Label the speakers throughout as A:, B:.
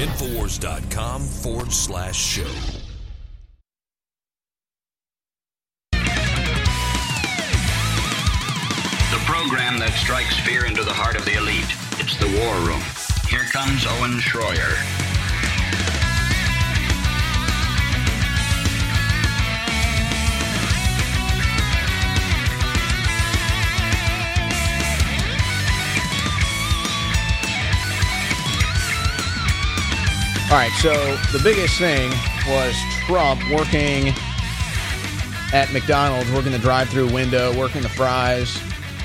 A: Infowars.com/show.
B: The program that strikes fear into the heart of the elite. It's the War Room. Here comes Owen Schroyer.
C: All right, so the biggest thing was Trump working at McDonald's, working the drive-thru window, working the fries,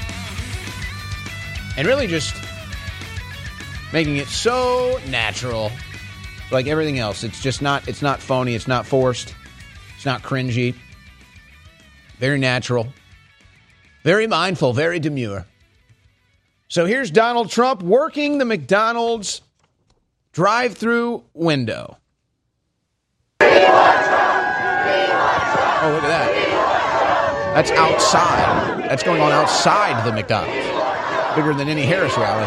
C: and really just making it so natural, like everything else. It's not phony, it's not forced, it's not cringy. Very natural, very mindful, very demure. So here's Donald Trump working the McDonald's drive-through window. Oh, look at that. That's outside. That's going on outside the McDonald's. Bigger than any Harris rally.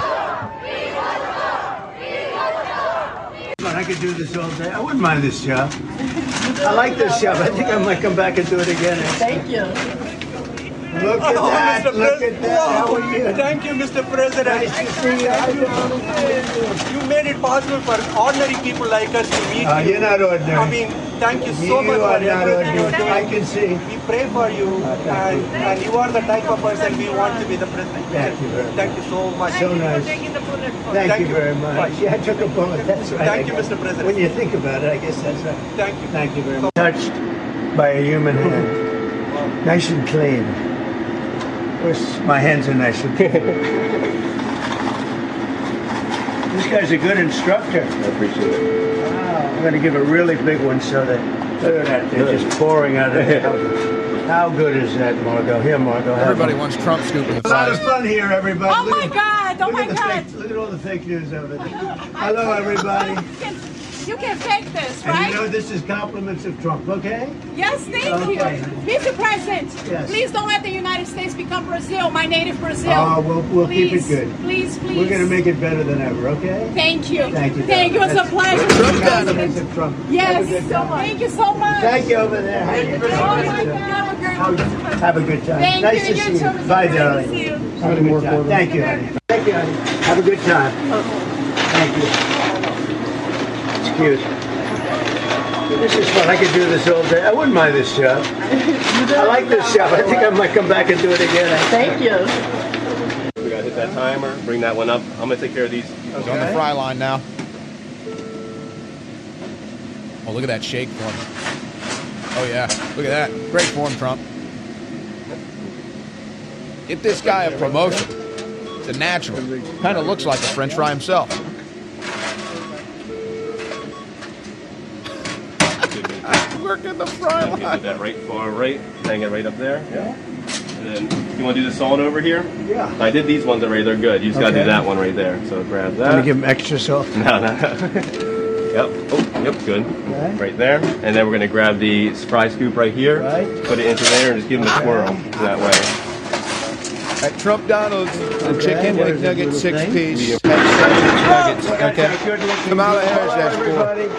D: I could do this all day. I wouldn't mind this job. I like this job. I think I might come back and do it again.
E: Thank you.
D: Look at that. Look at that. How are you?
F: Thank you, Mr. President.
D: Nice to see you.
F: You made it possible for ordinary people like us to meet you.
D: You're not ordinary.
F: I mean, thank you so much for everything you're doing.
D: I can see.
F: We pray for you, and you are the type of person we want to be the president.
D: Thank you very much.
F: Thank you so much.
D: So nice. Thank you very much. Yeah, I took a bullet. That's right.
F: Thank you, Mr. President.
D: When you think about it, I guess that's right.
F: Thank you.
D: Thank you very much. Touched by a human hand. Nice and clean. My hands are nice and clean. This guy's a good instructor.
G: I appreciate it.
D: Wow. I'm going to give a really big one so that, look at that, they're just pouring out of it. How good is that, Margot? Here, Margot.
C: Everybody wants Trump scooping the
D: It's a lot
C: fries.
D: of fun here, everybody.
E: Oh my God! Oh my God!
D: Look at all the fake news over there. Hello, everybody.
E: You can fake this,
D: And
E: right?
D: you know this is compliments of Trump, okay?
E: Yes, thank you.
D: Okay.
E: Mr. President,
D: Yes.
E: please don't let the United States become Brazil, my native Brazil.
D: We'll keep it
E: Please,
D: good.
E: Please, please.
D: We're going to make it better than ever, okay?
E: Thank you.
D: Thank you.
E: Thank you. It's a pleasure.
D: Compliments of Trump.
E: Yes. Thank you so much.
D: Thank you over there.
E: Oh my God.
D: Have a good time.
E: Thank
D: Nice
E: you.
D: to
E: You
D: see
E: too,
D: you.
E: Mr.
D: Bye,
E: President.
D: darling.
E: See you.
D: Have a good time. Thank you, honey. Thank you, honey. Have a good time. Thank you. It's cute. This is fun. I could do this all day. I wouldn't mind this job. I like this job. I think I might come back and do it again.
E: Thank you.
G: We gotta hit that timer, bring that one up. I'm gonna take care of these.
C: He's on the fry line now. Oh, look at that shake form. Oh, yeah. Look at that. Great form, Trump. Get this guy a promotion. It's a natural. Kind of looks like a French fry himself. Working the fry line.
G: Get that right far right, hang it right up there. Yeah. And then you want to do the salt over here?
D: Yeah.
G: I did these ones already. They're good. You just gotta do that one right there. So grab that.
D: Let me give him extra salt.
G: No. Yep. Oh, yep. Good.
D: Okay.
G: Right there. And then we're gonna grab the fry scoop right here.
D: Right.
G: Put it into there and just give them a swirl that way.
C: At Trump Donald's, the chicken
D: What is
C: McNugget
D: it, little
C: 6-piece.
D: thing?
C: Nuggets.
D: That's
C: Okay.
D: a good-looking
C: Kamala
D: people.
C: Harris, that's
D: Hello,
C: cool.
D: everybody.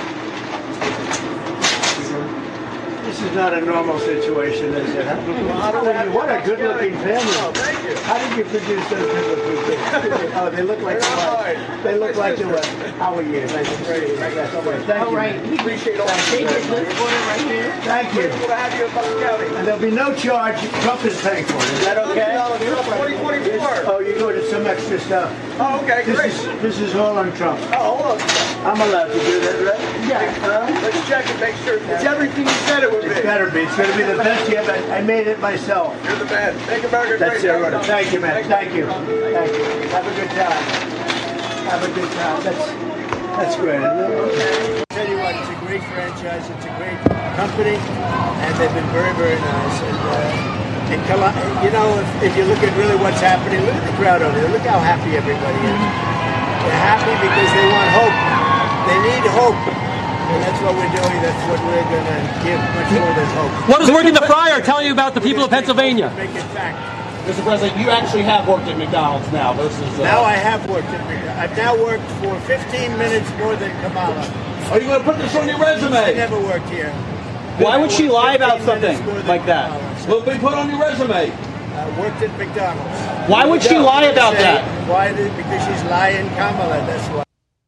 D: This is not a normal situation, is it? What a good-looking family. How did you produce those good-looking kids? Oh, they look like what? They look like the what? How are you? Nice to see you. Thank you.
E: Appreciate all that.
D: Thank you. And there'll be no charge. Trump is paying for it. Is that okay?
F: 2024.
D: Oh, you ordered some extra stuff.
F: Oh, okay, great.
D: This is all on Trump.
F: Oh, hold on.
D: I'm allowed to do that, right?
F: Yeah. Let's check and make sure it's everything you said it would be.
D: It better be. It's going to be the best yet. I made it myself.
F: You're the man. Make America great.
D: That's it. Right. Thank you, man. Thank you. Thank you. Have a good time. Have a good time. That's great. Okay. Tell you what, it's a great franchise. It's a great company, and they've been very, very nice. And you know, if you look at really what's happening, look at the crowd over there. Look how happy everybody is. They're happy because they want hope. They need hope. And that's what we're doing. That's what we're going to give much more than hope.
H: What does working the fryer tell you about the people of Pennsylvania?
D: Make it fact.
H: Mr. President, you actually have worked at McDonald's now versus...
D: Now I have worked at McDonald's. I've now worked for 15 minutes more than Kamala.
H: Are you going to put this on your resume?
D: I never worked here.
H: Why would she lie about
D: 15
H: something
D: minutes more than
H: like that?
D: Kamala.
H: Well, be put on your resume.
D: I worked at McDonald's.
H: Why would she lie about that?
D: Why? Because she's lying, Kamala. That's why.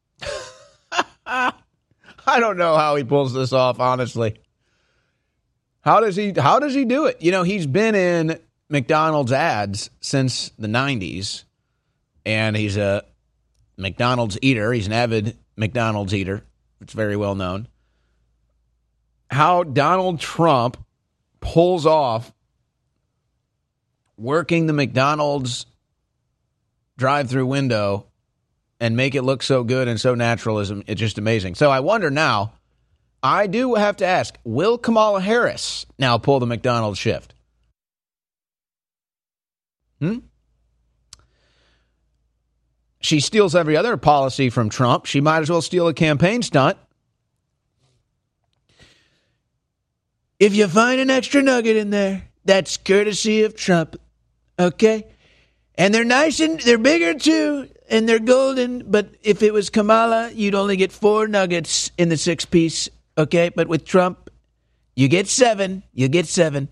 C: I don't know how he pulls this off, honestly. How does he do it? You know, he's been in McDonald's ads since the 90s, and he's a McDonald's eater. He's an avid McDonald's eater. It's very well known. How Donald Trump pulls off working the McDonald's drive-through window and make it look so good and so natural is it's just amazing. So I wonder now, I do have to ask, will Kamala Harris now pull the McDonald's shift? She steals every other policy from Trump. She might as well steal a campaign stunt. If you find an extra nugget in there, that's courtesy of Trump. Okay? And they're nice and they're bigger too, and they're golden. But if it was Kamala, you'd only get 4 nuggets in the 6-piece. Okay? But with Trump, you get 7. You get 7.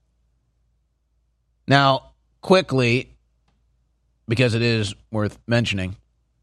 C: Now, quickly, because it is worth mentioning,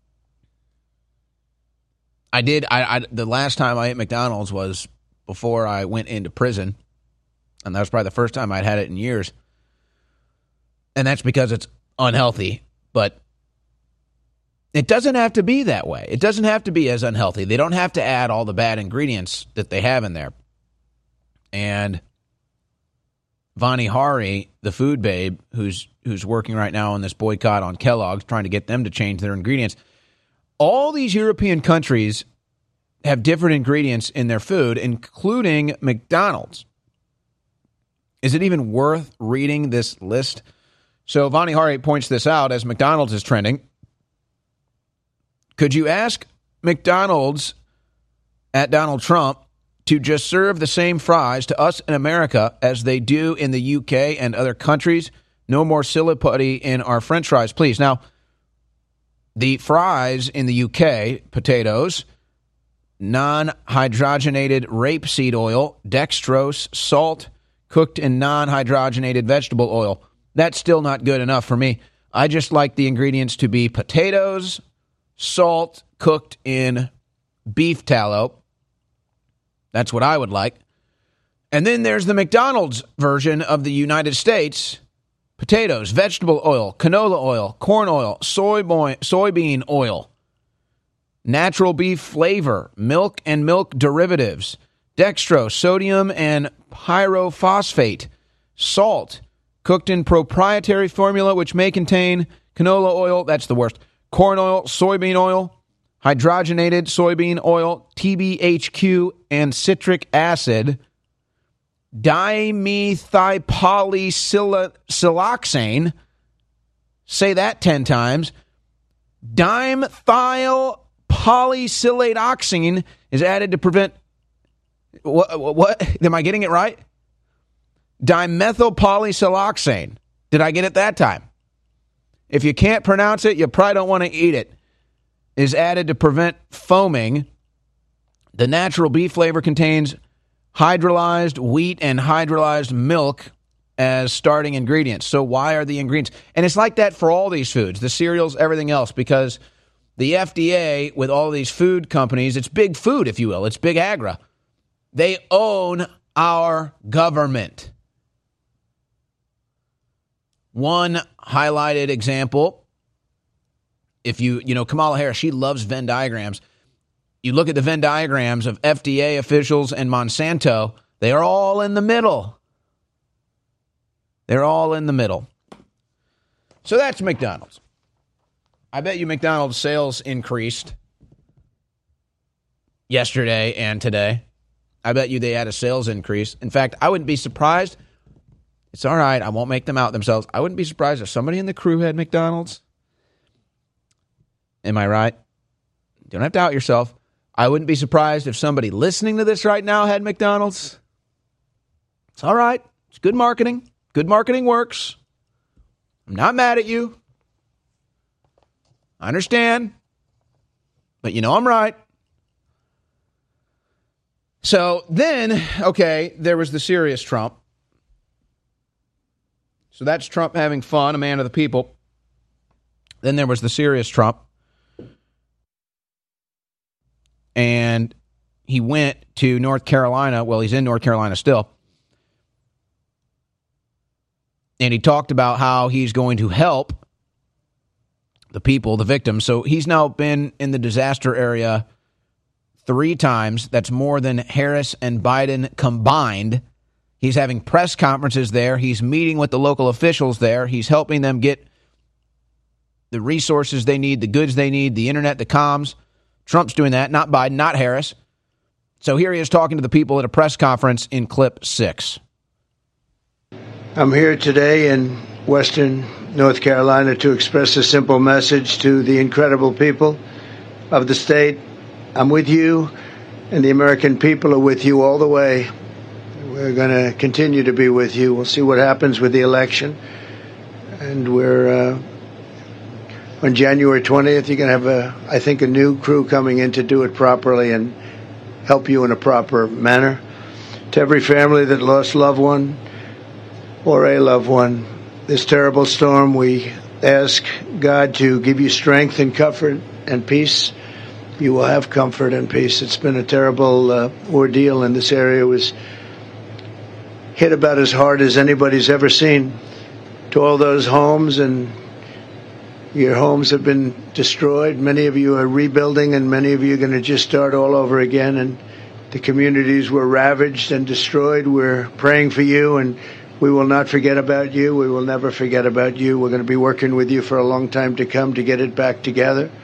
C: the last time I ate McDonald's was before I went into prison, and that was probably the first time I'd had it in years. And that's because it's unhealthy, but it doesn't have to be that way. It doesn't have to be as unhealthy. They don't have to add all the bad ingredients that they have in there. And Vani Hari, the food babe, who's working right now on this boycott on Kellogg's, trying to get them to change their ingredients. All these European countries have different ingredients in their food, including McDonald's. Is it even worth reading this list? So Vani Hari points this out as McDonald's is trending. Could you ask McDonald's at Donald Trump to just serve the same fries to us in America as they do in the UK and other countries? No more silly putty in our French fries, please. Now, the fries in the UK, potatoes, non-hydrogenated rapeseed oil, dextrose, salt, cooked in non-hydrogenated vegetable oil. That's still not good enough for me. I just like the ingredients to be potatoes, salt, cooked in beef tallow. That's what I would like. And then there's the McDonald's version of the United States. Potatoes, vegetable oil, canola oil, corn oil, soybean oil, natural beef flavor, milk and milk derivatives, dextrose, sodium and pyrophosphate, salt, cooked in proprietary formula which may contain canola oil, that's the worst, corn oil, soybean oil, hydrogenated soybean oil, TBHQ, and citric acid, dimethylpolysiloxane, say that 10 times, dimethylpolysiloxane is added to prevent, what? Am I getting it right? Dimethylpolysiloxane. Did I get it that time? If you can't pronounce it, you probably don't want to eat it. Is added to prevent foaming. The natural beef flavor contains hydrolyzed wheat and hydrolyzed milk as starting ingredients. So why are the ingredients? And it's like that for all these foods, the cereals, everything else, because the FDA, with all these food companies, it's big food, if you will. It's big agra. They own our government. One highlighted example, if you know, Kamala Harris, she loves Venn diagrams. You look at the Venn diagrams of FDA officials and Monsanto, they are all in the middle. They're all in the middle. So that's McDonald's. I bet you McDonald's sales increased yesterday and today. I bet you they had a sales increase. In fact, I wouldn't be surprised. It's all right. I won't make them out themselves. I wouldn't be surprised if somebody in the crew had McDonald's. Am I right? Don't have to out yourself. I wouldn't be surprised if somebody listening to this right now had McDonald's. It's all right. It's good marketing. Good marketing works. I'm not mad at you. I understand. But you know I'm right. So then, okay, there was the serious Trump. So that's Trump having fun, a man of the people. Then there was the serious Trump. And he went to North Carolina. Well, he's in North Carolina still. And he talked about how he's going to help the people, the victims. So he's now been in the disaster area 3 times. That's more than Harris and Biden combined. He's having press conferences there. He's meeting with the local officials there. He's helping them get the resources they need, the goods they need, the internet, the comms. Trump's doing that, not Biden, not Harris. So here he is talking to the people at a press conference in clip 6.
D: I'm here today in Western North Carolina to express a simple message to the incredible people of the state. I'm with you, and the American people are with you all the way. We're going to continue to be with you. We'll see what happens with the election. And we're on January 20th, you're going to have, I think, a new crew coming in to do it properly and help you in a proper manner. To every family that lost loved one or a loved one, this terrible storm, we ask God to give you strength and comfort and peace. You will have comfort and peace. It's been a terrible ordeal, and this area was hit about as hard as anybody's ever seen. To all those homes, and your homes have been destroyed. Many of you are rebuilding, and many of you are going to just start all over again. And the communities were ravaged and destroyed. We're praying for you, and we will not forget about you. We will never forget about you. We're going to be working with you for a long time to come to get it back together.